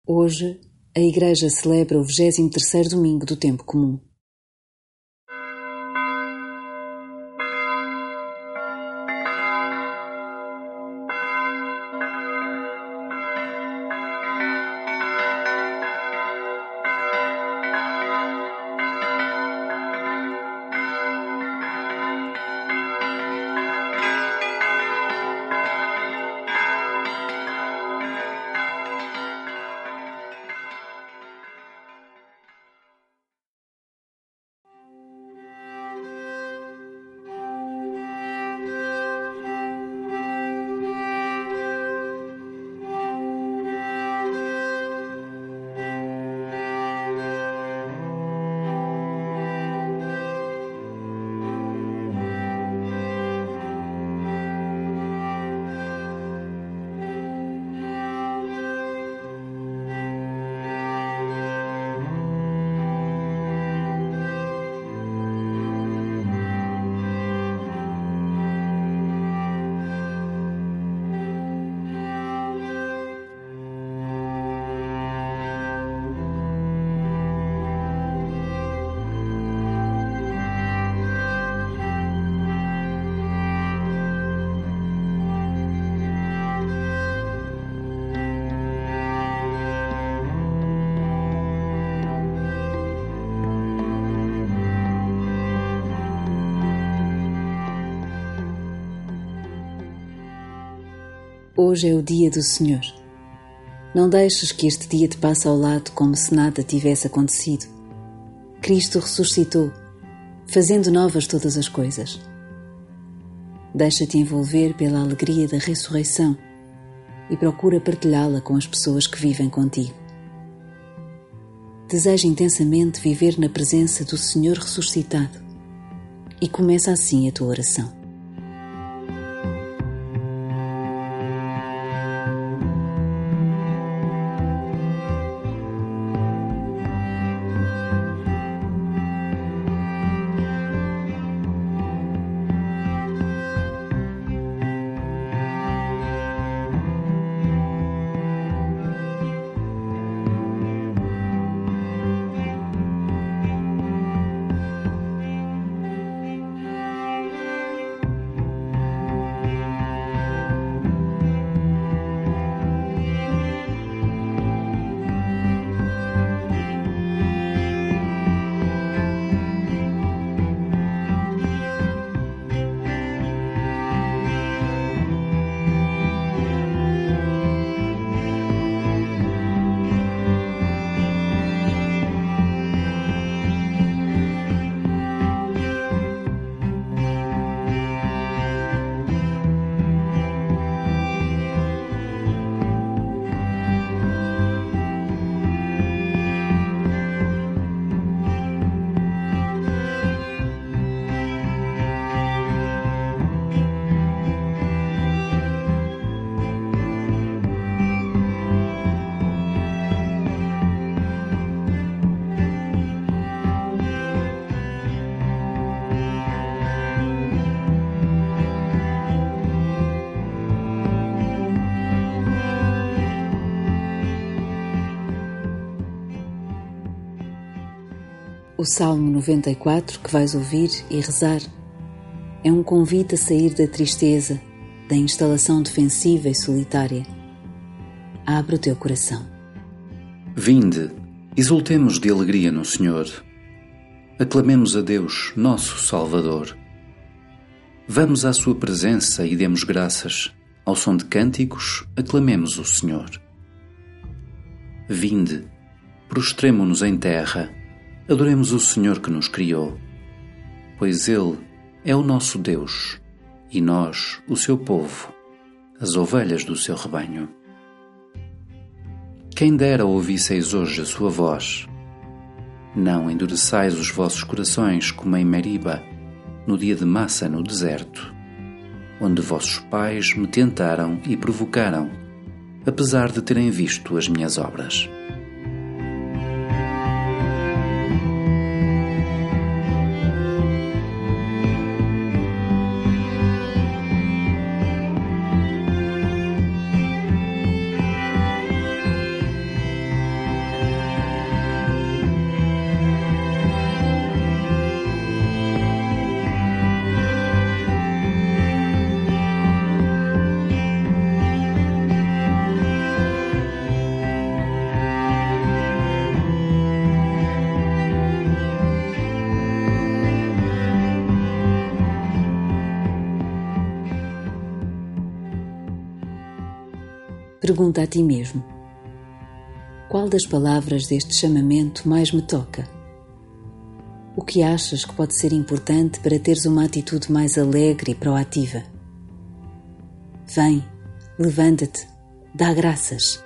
Hoje, a Igreja celebra o 23º domingo do tempo comum. Hoje é o dia do Senhor. Não deixes que este dia te passe ao lado como se nada tivesse acontecido. Cristo ressuscitou, fazendo novas todas as coisas. Deixa-te envolver pela alegria da ressurreição e procura partilhá-la com as pessoas que vivem contigo. Deseja intensamente viver na presença do Senhor ressuscitado e começa assim a tua oração. O Salmo 94 que vais ouvir e rezar é um convite a sair da tristeza, da instalação defensiva e solitária. Abre o teu coração. Vinde, exultemos de alegria no Senhor. Aclamemos a Deus, nosso Salvador. Vamos à sua presença e demos graças. Ao som de cânticos, aclamemos o Senhor. Vinde, prostremo-nos em terra. Adoremos o Senhor que nos criou, pois Ele é o nosso Deus e nós, o seu povo, as ovelhas do seu rebanho. Quem dera ouvisseis hoje a sua voz. Não endureçais os vossos corações como em Meriba, no dia de Massa no deserto, onde vossos pais me tentaram e provocaram, apesar de terem visto as minhas obras. pergunta a ti mesmo: qual das palavras deste chamamento mais me toca? O que achas que pode ser importante para teres uma atitude mais alegre e proativa? Vem, levanta-te, dá graças.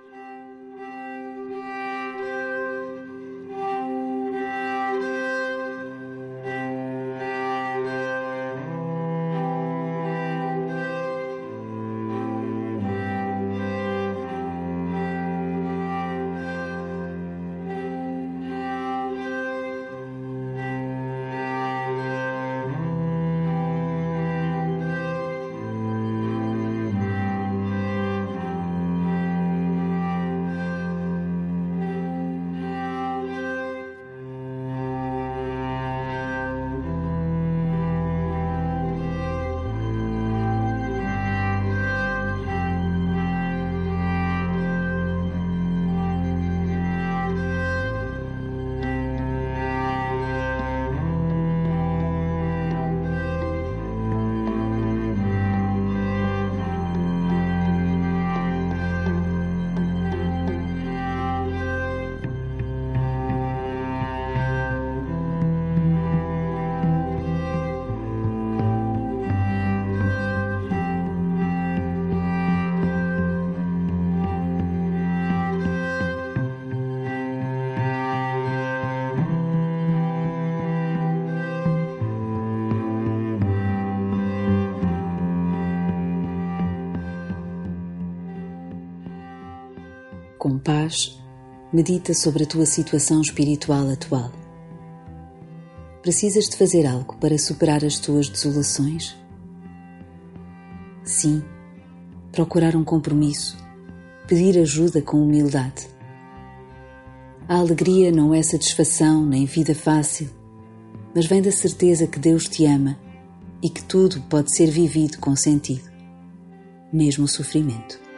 Com paz, medita sobre a tua situação espiritual atual. Precisas de fazer algo para superar as tuas desolações? Sim, procurar um compromisso, pedir ajuda com humildade. A alegria não é satisfação nem vida fácil, mas vem da certeza que Deus te ama e que tudo pode ser vivido com sentido, mesmo o sofrimento.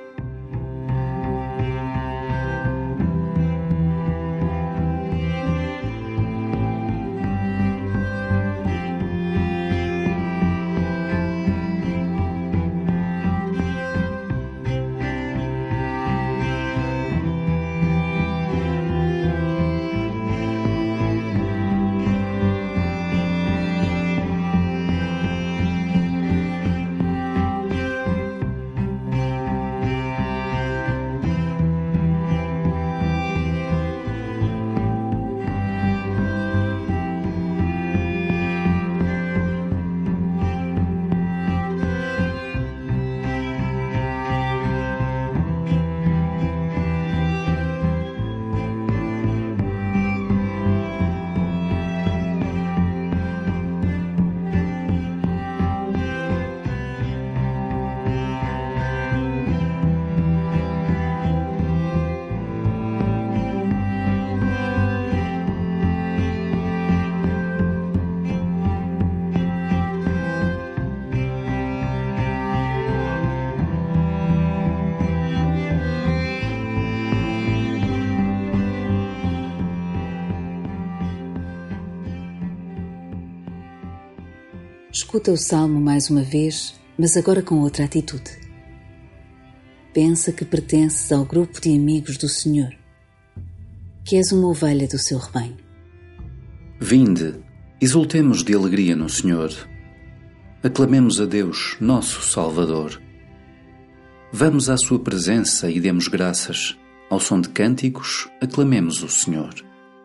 Escuta o Salmo mais uma vez, mas agora com outra atitude. Pensa que pertences ao grupo de amigos do Senhor, que és uma ovelha do seu rebanho. Vinde, exultemos de alegria no Senhor. Aclamemos a Deus, nosso Salvador. Vamos à sua presença e demos graças. Ao som de cânticos, aclamemos o Senhor.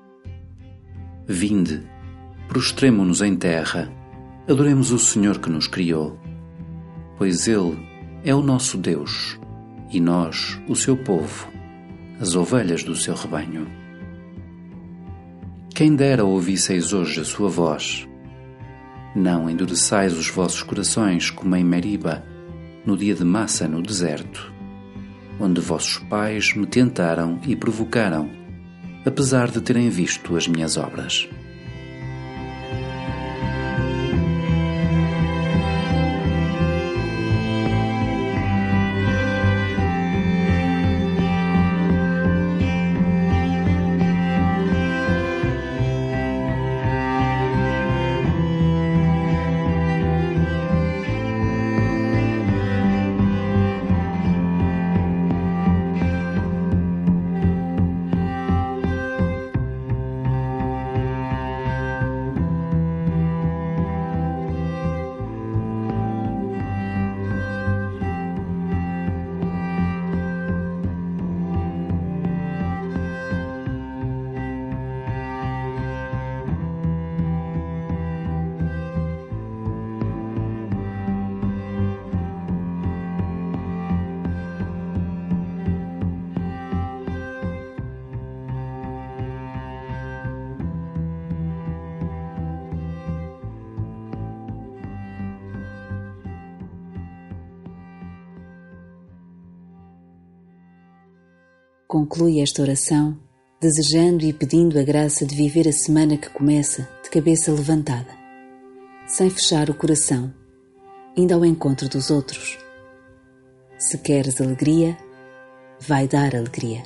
Vinde, prostremo-nos em terra, adoremos o Senhor que nos criou, pois Ele é o nosso Deus e nós, o seu povo, as ovelhas do seu rebanho. Quem dera ouvisseis hoje a sua voz. Não endureçais os vossos corações como em Meriba, no dia de Massa no deserto, onde vossos pais me tentaram e provocaram, apesar de terem visto as minhas obras. Conclui esta oração desejando e pedindo a graça de viver a semana que começa de cabeça levantada, sem fechar o coração, indo ao encontro dos outros. Se queres alegria, vai dar alegria.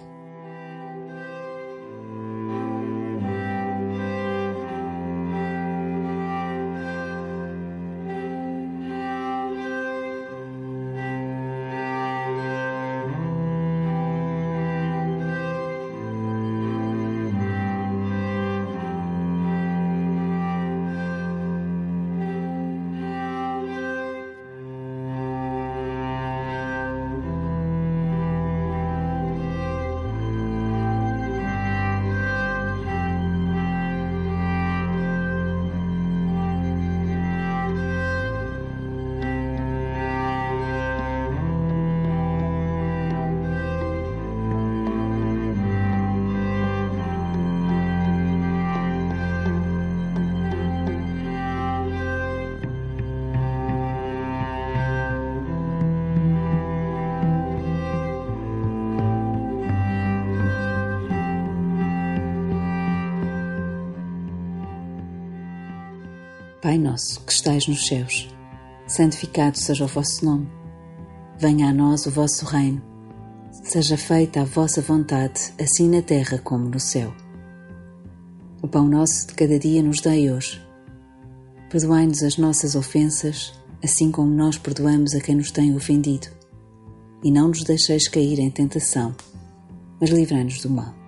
Pai nosso, que estais nos céus, santificado seja o vosso nome. Venha a nós o vosso reino. Seja feita a vossa vontade, assim na terra como no céu. O pão nosso de cada dia nos dai hoje. Perdoai-nos as nossas ofensas, assim como nós perdoamos a quem nos tem ofendido. E não nos deixeis cair em tentação, mas livrai-nos do mal.